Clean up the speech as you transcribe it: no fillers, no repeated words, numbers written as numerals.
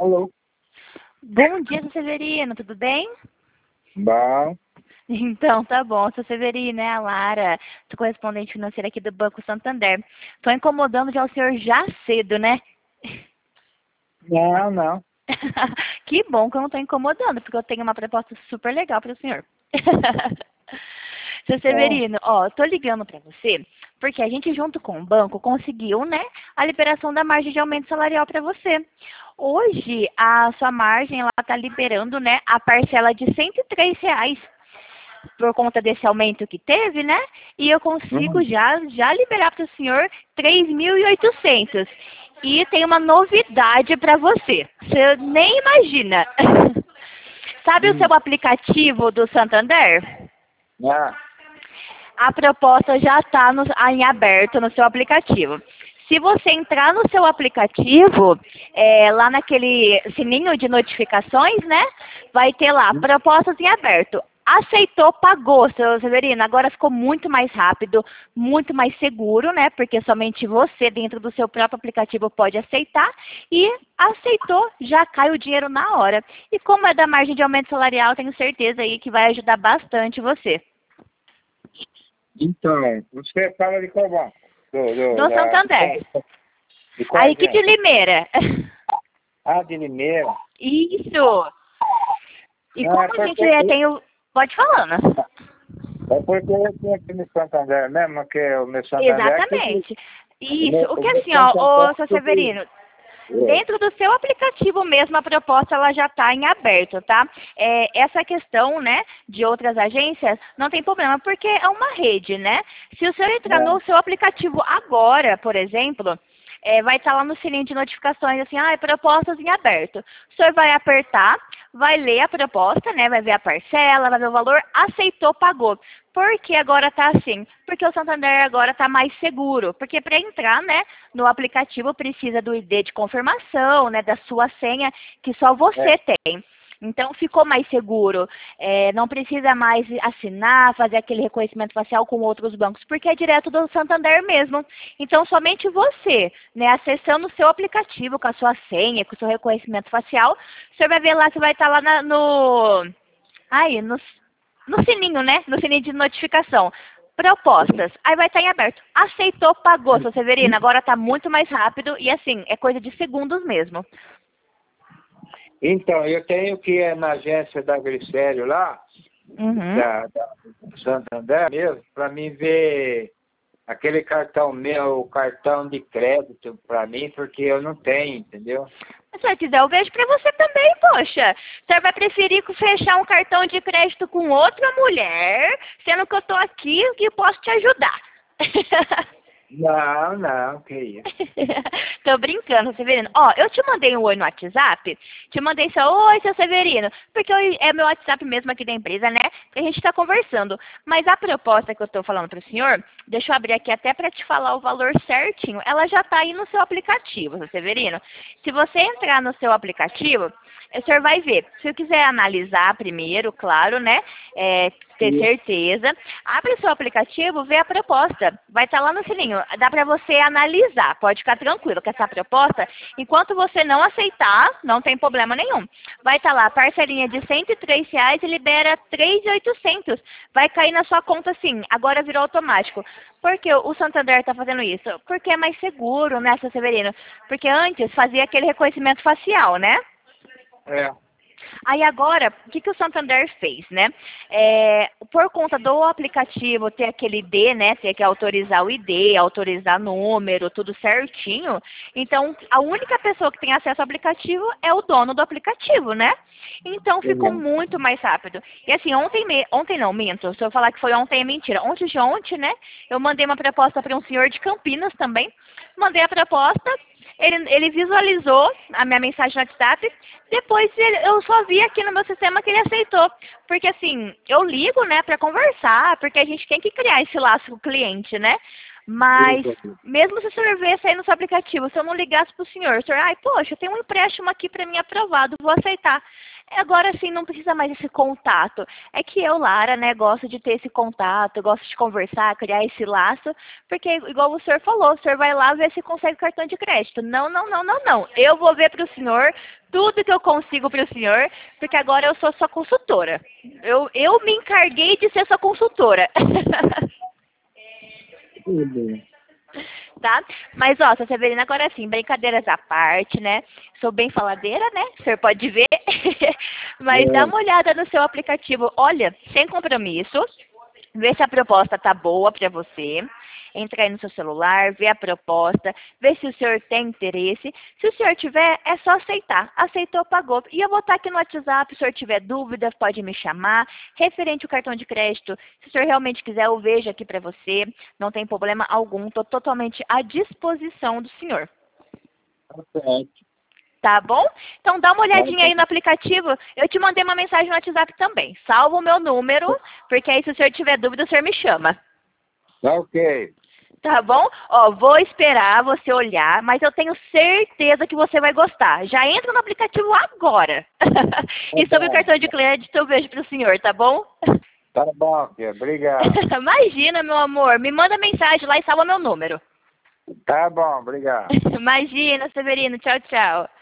Alô? Bom dia, seu Severino, tudo bem? Bom. Então, tá bom. Seu Severino, é a Lara, sou correspondente financeira aqui do Banco Santander. Tô incomodando já o senhor já cedo, né? Não, não. Que bom que eu não tô incomodando, porque eu tenho uma proposta super legal para o senhor. Seu Bom. Severino, ó, eu tô ligando para você porque a gente junto com o banco conseguiu, né, a liberação da margem de aumento salarial para você. Hoje a sua margem ela tá liberando, né, a parcela de R$ 103 por conta desse aumento que teve, né? E eu consigo Hum. já liberar para o senhor 3.800. E tem uma novidade para você. Você nem imagina. Sabe o Hum. seu aplicativo do Santander? Ah, A proposta já está em aberto no seu aplicativo. Se você entrar no seu aplicativo, lá naquele sininho de notificações, né? Vai ter lá, propostas em aberto. Aceitou, pagou, seu Severino. Agora ficou muito mais rápido, muito mais seguro, né? Porque somente você, dentro do seu próprio aplicativo, pode aceitar. E aceitou, já cai o dinheiro na hora. E como é da margem de aumento salarial, tenho certeza aí que vai ajudar bastante você. então, você fala de qual banco? Do Santander. De qual Aí que de agência? Limeira. Ah, de Limeira. Isso. E Não, como a gente tem o... Pode falando. é porque eu tenho aqui no Santander mesmo, que o meu Santander é aqui. Exatamente. Isso. O O que meu assim, ó, Santander ô, é seu tudo. Severino, dentro do seu aplicativo mesmo, a proposta ela já está em aberto, tá? Essa questão, né, de outras agências, não tem problema, porque é uma rede, né? Se o senhor entrar É. no seu aplicativo agora, por exemplo, vai estar lá no sininho de notificações, assim, propostas em aberto. O senhor vai apertar, vai ler a proposta, né, vai ver a parcela, vai ver o valor, aceitou, pagou. Por que agora está assim? Porque o Santander agora está mais seguro. Porque para entrar, né, no aplicativo precisa do ID de confirmação, né, da sua senha, que só É. você tem. Então ficou mais seguro. Não precisa mais assinar, fazer aquele reconhecimento facial com outros bancos, porque é direto do Santander mesmo. Então somente você, né, acessando o seu aplicativo com a sua senha, com o seu reconhecimento facial, você vai ver lá, você vai estar lá no sininho, né? No sininho de notificação. Propostas. Aí vai estar em aberto. Aceitou, pagou, seu Severino. Agora está muito mais rápido e assim, é coisa de segundos mesmo. Então, eu tenho que ir na agência da Glicério lá, Uhum. da Santander mesmo, para mim ver aquele cartão meu, o cartão de crédito para mim, porque eu não tenho, entendeu? Se você quiser, eu vejo pra você também, poxa. Você vai preferir fechar um cartão de crédito com outra mulher, sendo que eu tô aqui e posso te ajudar. Não, não, que isso. Tô brincando, Severino. Ó, eu te mandei um oi no WhatsApp. Te mandei só, oi, seu Severino. Porque é meu WhatsApp mesmo aqui da empresa, né? Que a gente tá conversando. Mas a proposta que eu tô falando pro senhor, deixa eu abrir aqui até pra te falar o valor certinho. Ela já tá aí no seu aplicativo, seu Severino. Se você entrar no seu aplicativo, o senhor vai ver. Se eu quiser analisar primeiro, claro, né? Ter certeza. Abre o seu aplicativo, vê a proposta. Vai estar lá no sininho. Dá para você analisar. Pode ficar tranquilo que essa proposta, enquanto você não aceitar, não tem problema nenhum. Vai estar lá, parcelinha de R$ 103 e libera 3.800. Vai cair na sua conta sim. Agora virou automático. Por que o Santander está fazendo isso? Porque é mais seguro, né, seu Severino? Porque antes fazia aquele reconhecimento facial, né? É. Aí agora, o que o Santander fez, né? Por conta do aplicativo ter aquele ID, né? Ter que autorizar o ID, autorizar número, tudo certinho. Então, a única pessoa que tem acesso ao aplicativo é o dono do aplicativo, né? Então, ficou muito mais rápido. E assim, ontem não, minto. Se eu falar que foi ontem é mentira. Ontem de ontem, né? Eu mandei uma proposta para um senhor de Campinas também. Mandei a proposta. Ele visualizou a minha mensagem no WhatsApp, depois eu só vi aqui no meu sistema que ele aceitou. Porque assim, eu ligo, né, para conversar, porque a gente tem que criar esse laço com o cliente, né? Mas, mesmo se o senhor visse aí no seu aplicativo, se eu não ligasse pro senhor, o senhor, poxa, tem um empréstimo aqui para mim aprovado, vou aceitar. Agora sim, não precisa mais desse contato. É que eu, Lara, né, gosto de ter esse contato, gosto de conversar, criar esse laço, porque, igual o senhor falou, o senhor vai lá ver se consegue cartão de crédito. Não, não, não, não, não. Eu vou ver para o senhor tudo que eu consigo para o senhor, porque agora eu sou sua consultora. Eu me encarguei de ser sua consultora. Tudo. Tá? Mas, ó, seu Severino, agora sim, brincadeiras à parte, né? Sou bem faladeira, né? O senhor pode ver. Mas dá É, uma olhada no seu aplicativo. Olha, sem compromisso. Vê se a proposta tá boa para você. Entra aí no seu celular, vê a proposta, vê se o senhor tem interesse. Se o senhor tiver, é só aceitar. Aceitou, pagou. E eu vou estar aqui no WhatsApp, se o senhor tiver dúvidas, pode me chamar. Referente ao cartão de crédito, se o senhor realmente quiser, eu vejo aqui para você. Não tem problema algum, estou totalmente à disposição do senhor. tá certo. Tá bom? Então dá uma Tá, olhadinha aí no aplicativo. Eu te mandei uma mensagem no WhatsApp também. Salva o meu número, porque aí se o senhor tiver dúvida, o senhor me chama. tá ok. Tá bom? Ó, vou esperar você olhar, mas eu tenho certeza que você vai gostar. Já entra no aplicativo agora. E sobre o bom. cartão de crédito, eu vejo pro senhor, tá bom? Tá bom, filha. Obrigado. Imagina, meu amor. Me manda mensagem lá e salva meu número. Tá bom, obrigado. Imagina, Severino. Tchau, tchau.